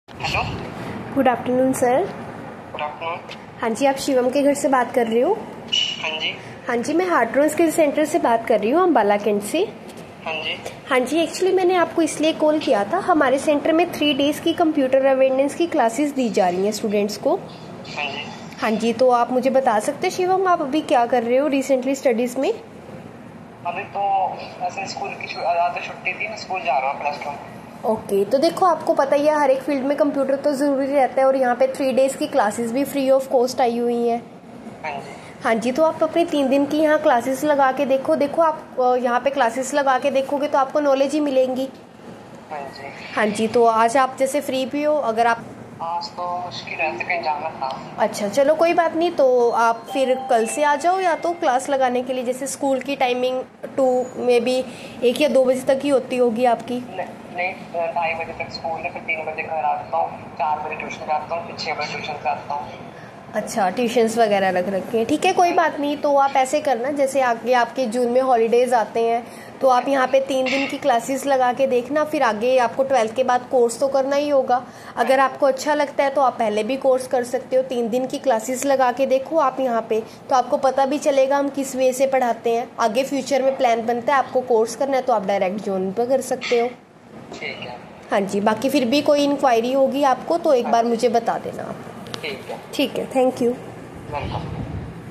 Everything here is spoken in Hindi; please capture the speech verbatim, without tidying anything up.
Hello. Good afternoon sir. Good afternoon. हाँ जी, आप शिवम के घर से बात कर रहे हो? हाँ जी। हाँ जी, मैं हार्ट्रोन स्किल सेंटर से बात कर रही हूँ, अम्बाला कैंट से। हाँ जी। हाँ जी, एक्चुअली मैंने आपको इसलिए कॉल किया था, हमारे सेंटर में थ्री डेज की कंप्यूटर अवेयरनेस की क्लासेस दी जा रही हैं स्टूडेंट्स को। हाँ जी। हाँ जी, तो आप मुझे बता सकते हैं शिवम, आप अभी क्या कर रहे हो रिसेंटली स्टडीज़ में? अभी तो ऐसे स्कूल की छु- आधा छुट्टी थी, मैं स्कूल जा रहा हूँ प्लस टू में। ओके okay, तो देखो आपको पता ही है हर एक फील्ड में कंप्यूटर तो ज़रूरी रहता है, और यहाँ पे थ्री डेज़ की क्लासेस भी फ्री ऑफ कॉस्ट आई हुई हैं। हाँ जी। हाँ जी, तो आप अपनी तीन दिन की यहाँ क्लासेस लगा के देखो देखो आप अ, यहाँ पे क्लासेस लगा के देखोगे तो आपको नॉलेज ही मिलेंगी। हाँ जी। हाँ जी, तो आज आप जैसे फ्री भी हो, अगर आप आज तो मुश्किल है, तो कहीं जाना था। अच्छा चलो कोई बात नहीं, तो आप फिर कल से आ जाओ, या तो क्लास लगाने के लिए जैसे स्कूल की टाइमिंग टू में भी एक या दो बजे तक ही होती होगी आपकी। नहीं नहीं, ढाई बजे तक स्कूल है, फिर तीन बजे घर आता हूँ, चार बजे ट्यूशन जाता हूँ, फिर छः बजे ट्यूशन से आता हूँ। अच्छा, ट्यूशन्स वगैरह रख रखे हैं, ठीक है कोई बात नहीं। तो आप ऐसे करना, जैसे आगे आपके जून में हॉलीडेज आते हैं तो आप यहाँ पे तीन दिन की क्लासेस लगा के देखना, फिर आगे आपको ट्वेल्थ के बाद कोर्स तो करना ही होगा। अगर आपको अच्छा लगता है तो आप पहले भी कोर्स कर सकते हो। तीन दिन की क्लासेस लगा के देखो आप यहाँ पे, तो आपको पता भी चलेगा हम किस वे से पढ़ाते हैं। आगे फ्यूचर में प्लान बनता है आपको कोर्स करना है तो आप डायरेक्ट जॉइन पर कर सकते हो। ठीक है। हाँ जी, बाकी फिर भी कोई इंक्वायरी होगी आपको तो एक बार मुझे बता देना आप। ठीक है। ठीक है, थैंक यू। वेलकम।